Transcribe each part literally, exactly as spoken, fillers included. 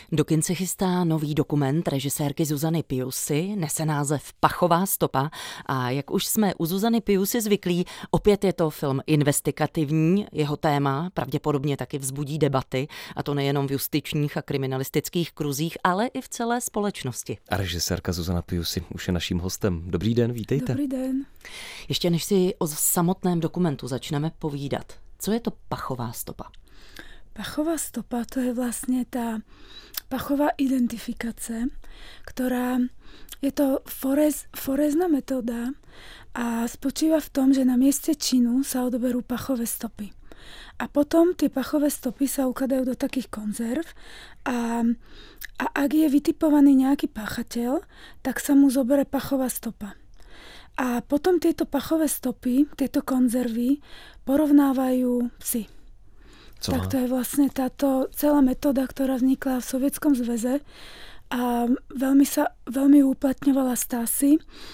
Do kin se chystá nový dokument režisérky Zuzany Piusy, nese název Pachová stopa a jak už jsme u Zuzany Piusy zvyklí, opět je to film investigativní, jeho téma pravděpodobně taky vzbudí debaty, a to nejenom v justičních a kriminalistických kruzích, ale i v celé společnosti. A režisérka Zuzana Piusy už je naším hostem. Dobrý den, vítejte. Dobrý den. Ještě než si o samotném dokumentu začneme povídat, co je to Pachová stopa? Pachová stopa to je vlastne tá pachová identifikácia, ktorá je to forez, forezná metóda a spočíva v tom, že na mieste činu sa odoberú pachové stopy. A potom tie pachové stopy sa ukladajú do takých konzerv a, a ak je vytipovaný nejaký páchateľ, tak sa mu zoberie pachová stopa. A potom tieto pachové stopy, tieto konzervy porovnávajú psi. Co? Tak to je vlastne táto celá metóda, ktorá vznikla v Sovietskom zväze a veľmi sa veľmi uplatňovala Stasi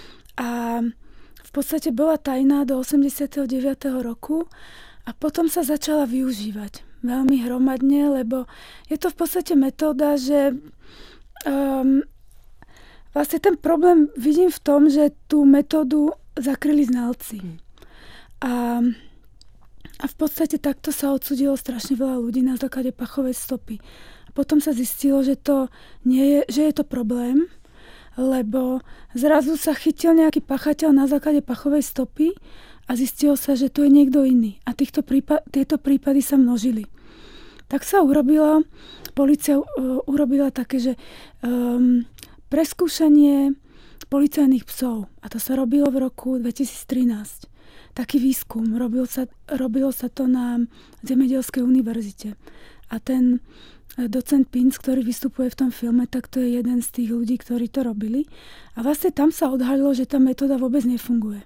a v podstate bola tajná do osemdesiateho deviateho roku a potom sa začala využívať veľmi hromadne, lebo je to v podstate metóda, že um, vlastne ten problém vidím v tom, že tú metódu zakryli znalci. A A v podstate takto sa odsúdilo strašne veľa ľudí na základe pachovej stopy. A potom sa zistilo, že to nie je, že je to problém, lebo zrazu sa chytil nejaký pachateľ na základe pachovej stopy a zistilo sa, že to je niekto iný. A týchto prípad, tieto prípady sa množili. Tak sa urobila, polícia uh, urobila také, že um, preskúšanie policajných psov. A to sa robilo v roku dvetisíctrinásť. Taký výskum. Robil sa, robilo sa to na Zemedelskej univerzite. A ten docent Pinc, ktorý vystupuje v tom filme, tak to je jeden z tých ľudí, ktorí to robili. A vlastne tam sa odhalilo, že tá metóda vôbec nefunguje.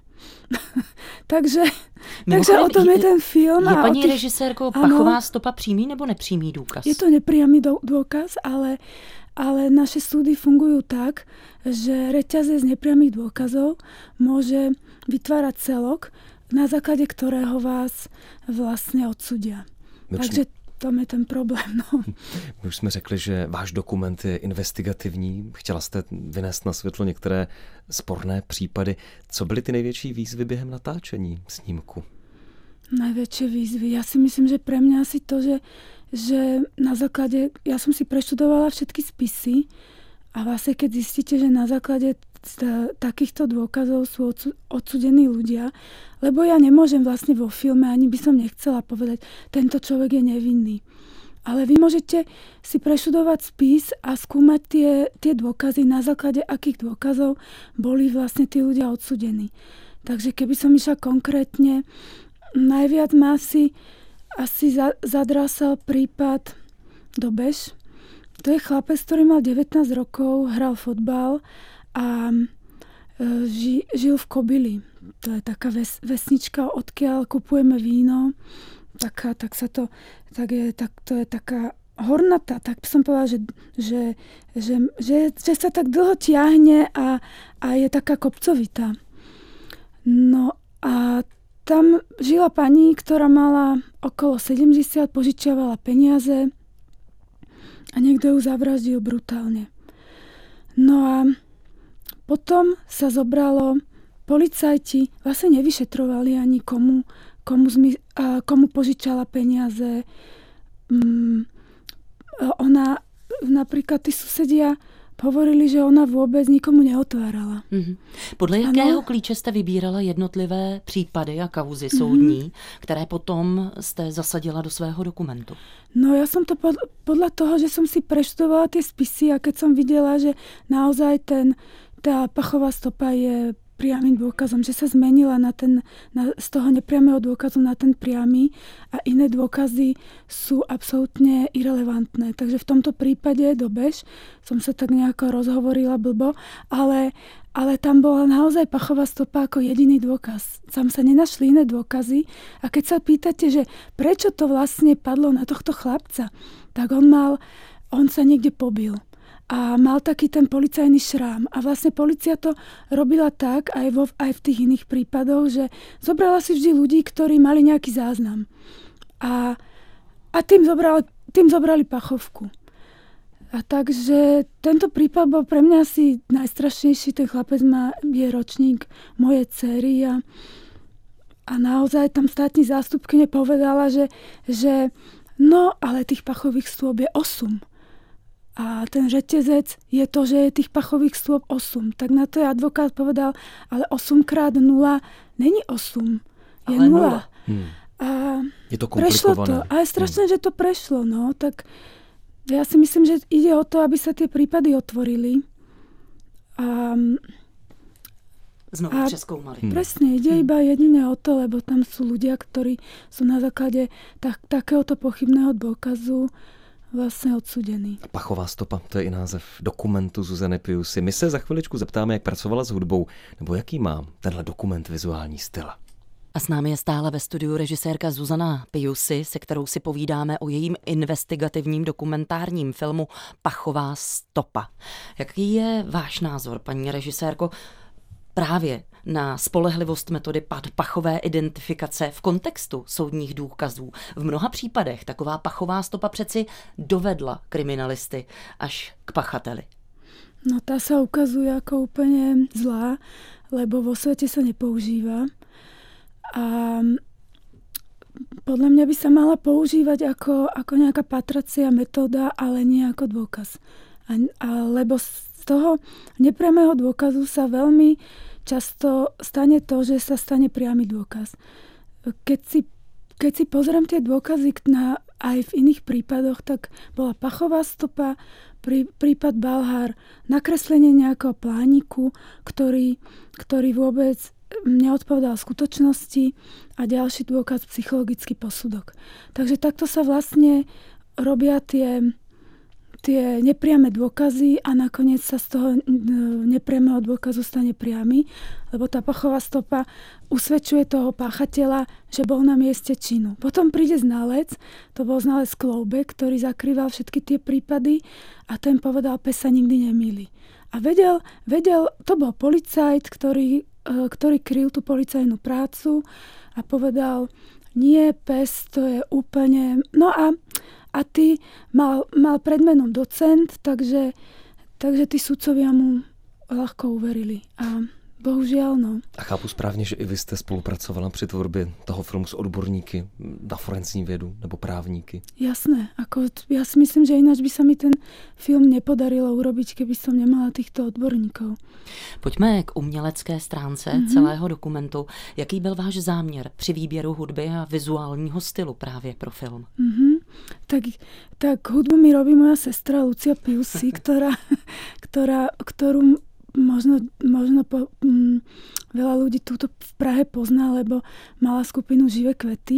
takže takže o tom je ten film. Je a paní tých, režisérko Pachová stopa přímý nebo nepřímý důkaz? Je to nepriamy dôkaz, ale, ale naše súdy fungujú tak, že reťazec z nepriamých dôkazov môže vytvárať celok, na základe ktorého vás vlastne odsúdia. My Takže tam je ten problém. No. My už jsme řekli, že váš dokument je investigativní. Chtěla jste vynést na světlo některé sporné případy. Co byly ty největší výzvy během natáčení snímku? Najväčšie výzvy. Ja si myslím, že pre mňa asi to, že, že na základe, ja som si preštudovala všetky spisy a vlastne keď zistíte, že na základe takýchto dôkazov sú odsúdení ľudia, lebo ja nemôžem vlastne vo filme, ani by som nechcela povedať, tento človek je nevinný. Ale vy môžete si preštudovať spis a skúmať tie, tie dôkazy, na základe akých dôkazov boli vlastne tí ľudia odsúdení. Takže keby som išla konkrétne, najviac ma asi, asi zadrásal prípad Dobeš. To je chlapec, ktorý mal devätnásť rokov, hral fotbal a ži, žil v Kobili. To je taká ves, vesnička, odkiaľ kupujeme víno. Taká, tak sa to, tak je, tak to je taká hornatá, tak by som povedala, že, že, že, že, že sa tak dlho tiahne a, a je taká kopcovitá. No a tam žila pani, ktorá mala okolo sedemdesiat, požičiavala peniaze a niekto ju zavraždil brutálne. No a potom sa zobralo, policajti vlastne nevyšetrovali ani komu, komu, zmi, a, komu požičala peniaze. Mm, ona, napríklad tí susedia hovorili, že ona vôbec nikomu neotvárala. Mm-hmm. Podle jakého ano? klíče jste vybírala jednotlivé případy a kauzy soudní, mm-hmm. které potom jste zasadila do svého dokumentu? No ja som to pod, podľa toho, že som si preštudovala tie spisy a keď som videla, že naozaj ten, tá pachová stopa je priamym dôkazom, že sa zmenila na ten, na, z toho nepriamého dôkazu na ten priamy a iné dôkazy sú absolútne irelevantné. Takže v tomto prípade Dobeš som sa tak nejako rozhovorila blbo, ale, ale tam bola naozaj pachová stopa ako jediný dôkaz. Tam sa nenašli iné dôkazy a keď sa pýtate, že prečo to vlastne padlo na tohto chlapca, tak on mal, on sa niekde pobil. A mal taký ten policajný šrám. A vlastne polícia to robila tak, aj, vo, aj v tých iných prípadoch, že zobrala si vždy ľudí, ktorí mali nejaký záznam. A, a tým, zobrali, tým zobrali pachovku. A takže tento prípad bol pre mňa asi najstrašnejší. Ten chlapec má, je ročník mojej dcery a, a naozaj tam státní zástupkyne povedala, že, že no, ale tých pachových stôp je osem. A ten reťazec je to, že je tých pachových stôp osem. Tak na to je advokát povedal, ale osem krát nula není osem, je ale nula. Hmm. A je to prešlo to. A je strašné, hmm. že to prešlo. No, tak ja si myslím, že ide o to, aby sa tie prípady otvorili. A, Znovu a preskúmali. Presne, ide hmm. iba jedine o to, lebo tam sú ľudia, ktorí sú na základe tak, takéhoto pochybného dôkazu vlastně odsudený. Pachová stopa, to je i název dokumentu Zuzany Piusy. My se za chviličku zeptáme, jak pracovala s hudbou, nebo jaký má tenhle dokument vizuální styl. A s námi je stále ve studiu režisérka Zuzana Piusy, se kterou si povídáme o jejím investigativním dokumentárním filmu Pachová stopa. Jaký je váš názor, paní režisérko, právě na spolehlivost metody pachové identifikace v kontextu soudních důkazů? V mnoha případech taková pachová stopa přeci dovedla kriminalisty až k pachateli. No tá sa ukazuje ako úplne zlá, lebo vo svete sa nepoužíva. A podľa mňa by sa mala používať ako, ako nejaká patracia metóda, ale nie ako dôkaz. A, a, lebo z toho nepriamého dôkazu sa veľmi často stane to, že sa stane priamy dôkaz. Keď si, keď si pozriem tie dôkazy na, aj v iných prípadoch, tak bola pachová stopa, prí, prípad Balhár, nakreslenie nejakého plániku, ktorý, ktorý vôbec neodpovedal skutočnosti a ďalší dôkaz psychologický posudok. Takže takto sa vlastne robia tie tie nepriame dôkazy a nakoniec sa z toho nepriameho dôkazu stane priamy, lebo tá pachová stopa usvedčuje toho páchateľa, že bol na mieste činu. Potom príde znalec, to bol znalec Kloubek, ktorý zakrýval všetky tie prípady a ten povedal, pes sa nikdy nemýli. A vedel, vedel, to bol policajt, ktorý, ktorý kryl tú policajnú prácu a povedal, nie, pes, to je úplne... No a A ty mal, mal predmenom docent, takže, takže tí sudcovia mu ľahko uverili. A bohužiaľ, no. A chápu správně, že i vy jste spolupracovala při tvorbě toho filmu s odborníky na forenzní vědu nebo právníky? Jasné. Ako, ja si myslím, že ináč by sa mi ten film nepodarilo urobiť, keby som nemala týchto odborníkov. Pojďme k umělecké stránce mm-hmm. celého dokumentu. Jaký byl váš záměr při výběru hudby a vizuálního stylu právě pro film? Mm-hmm. Tak, tak hudbu mi robí moja sestra Lucia Piusy, ktorá, ktorá, ktorú možno, možno po, m, veľa ľudí túto v Prahe pozná, lebo mala skupinu Živé kvety.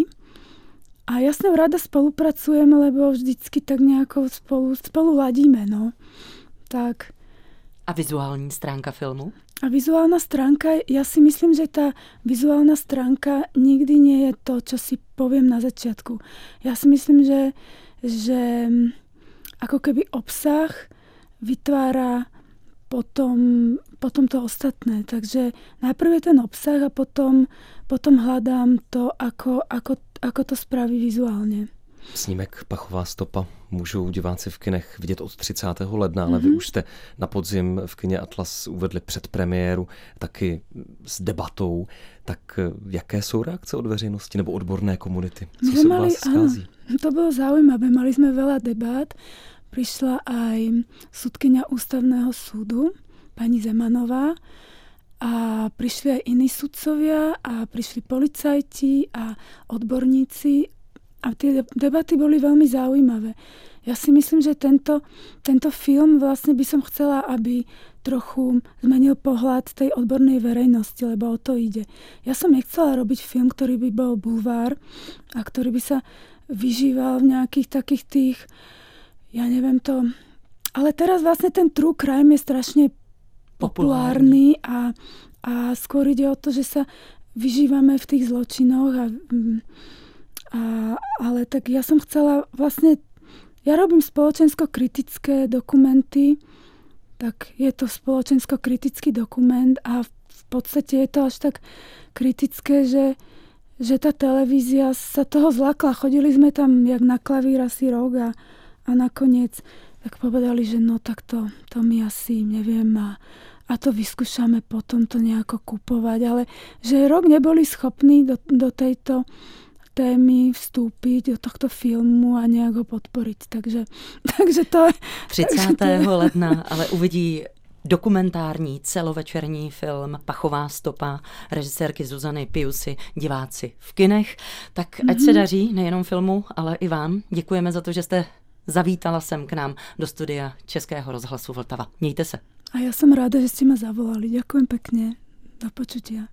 A ja s ňou rada spolupracujem, lebo vždycky tak nejako spolu, spolu ladíme. No. Tak. A vizuální stránka filmu? A vizuálna stránka, ja si myslím, že tá vizuálna stránka nikdy nie je to, čo si poviem na začiatku. Ja si myslím, že, že ako keby obsah vytvára potom, potom to ostatné. Takže najprv je ten obsah a potom, potom hľadám to, ako, ako, ako to spraví vizuálne. Snímek Pachová stopa můžou diváci v kinech vidět od třicátého ledna, ale mm-hmm. vy už jste na podzim v kině Atlas uvedli předpremiéru taky s debatou. Tak jaké jsou reakce od veřejnosti nebo odborné komunity? Co my se mali, u vás schází? Áno, to bylo zaujímavé. Mali sme veľa debát. Prišla aj sudkyňa ústavného súdu, pani Zemanová, a prišli aj iní sudcovia a prišli policajti a odborníci. A tie debaty boli veľmi zaujímavé. Ja si myslím, že tento, tento film vlastne by som chcela, aby trochu zmenil pohľad tej odbornej verejnosti, lebo o to ide. Ja som nechcela robiť film, ktorý by bol bulvár a ktorý by sa vyžíval v nejakých takých tých, ja neviem to... Ale teraz vlastne ten true crime je strašne populárny a, a skôr ide o to, že sa vyžívame v tých zločinoch a... A, ale tak ja som chcela vlastne, ja robím spoločensko-kritické dokumenty, tak je to spoločensko-kritický dokument a v podstate je to až tak kritické, že, že tá televízia sa toho zlakla. Chodili sme tam jak na klavír asi rok a, a nakoniec tak povedali, že no tak to, to my asi neviem a, a to vyskúšame potom to nejako kupovať, ale že rok neboli schopní do, do tejto témy vstúpiť, do tohto filmu a nejak ho podporiť. Takže, takže to je... třicátého ledna ale uvidí dokumentární celovečerní film Pachová stopa režisérky Zuzany Piusy diváci v kinech. Tak ať mm-hmm. se daří nejenom filmu, ale i vám. Děkujeme za to, že jste zavítala sem k nám do studia Českého rozhlasu Vltava. Mějte se. A ja som ráda, že ste ma zavolali. Ďakujem pekne. Do počutia.